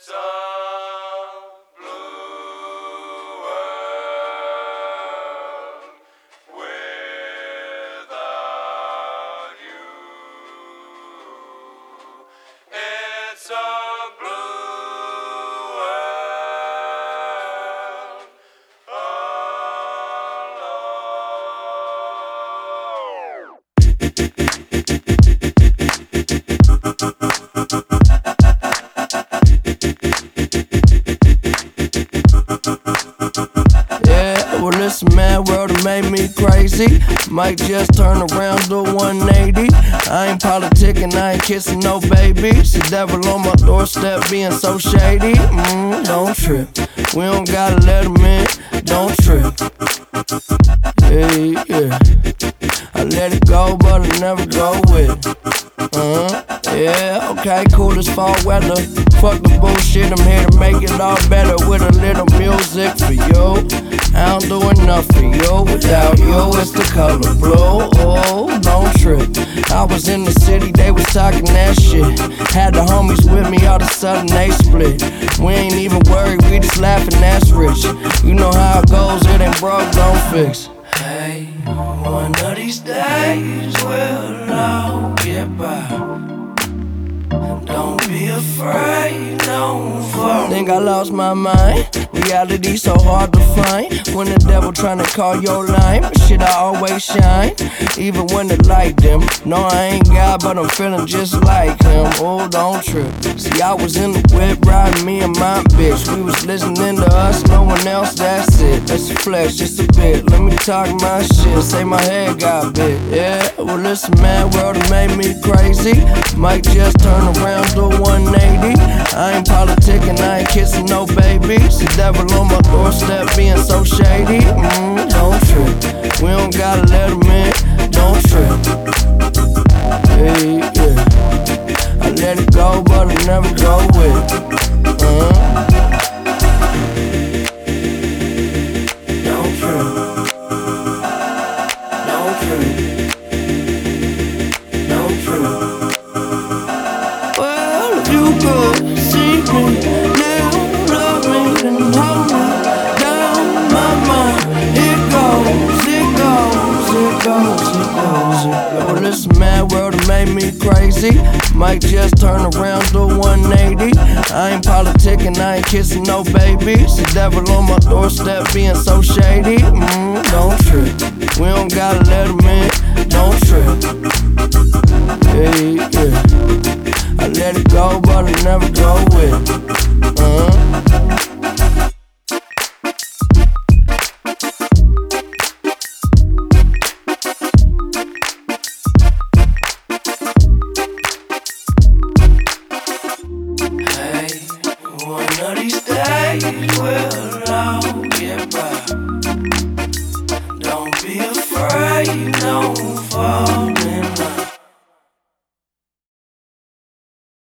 It's a blue world without you. It's a blue world Well, it's a mad world that made me crazy. Might just turn around to 180. I ain't politicking, I ain't kissing no babies. The devil on my doorstep being so shady. Don't trip, we don't gotta let him in. Don't trip. Yeah. I let it go, but I never go with it. Yeah, okay, cool as fall weather. Fuck the bullshit, I'm here to make it all better with a little music for you. I don't do enough for you. Without you, it's the color blue. Oh, don't trip. I was in the city, they was talking that shit. Had the homies with me, all of a sudden they split. We ain't even worried, we just laughing, that's rich. You know how it goes, it ain't broke, don't fix. Hey, one of these days we'll all get by. Don't be afraid, don't fall. Think I lost my mind. Reality so hard to find. When the devil tryna call your line, but shit, I always shine. Even when the light dim. No, I ain't God, but I'm feeling just like him. Oh, don't trip. See, I was in the whip riding me and my bitch. We was listening to us, no one else, that's it. Let's flex just a bit. Let me talk my shit. Say my head got big. Yeah, well, it's a mad world that made me crazy. Might just turn around to 180. I ain't politicking, I ain't kissing no babies. The devil on my doorstep being so shady. Don't trip, we don't gotta let him in. Don't trip. Yeah. I let it go, but I never go with it. Don't trip. Don't trip. Don't trip. Well, if you could see me now, love me and hold me down, my mind, it goes. Well, it's a mad world that made me crazy. Might just turn around to 180. I ain't politicking, I ain't kissing no babies. The devil on my doorstep being so shady. Don't trip, we don't gotta let him in. Don't trip. Yeah. I let it go, but I never go with it. Hey, one of these days we'll all get by. Don't be afraid, don't fall.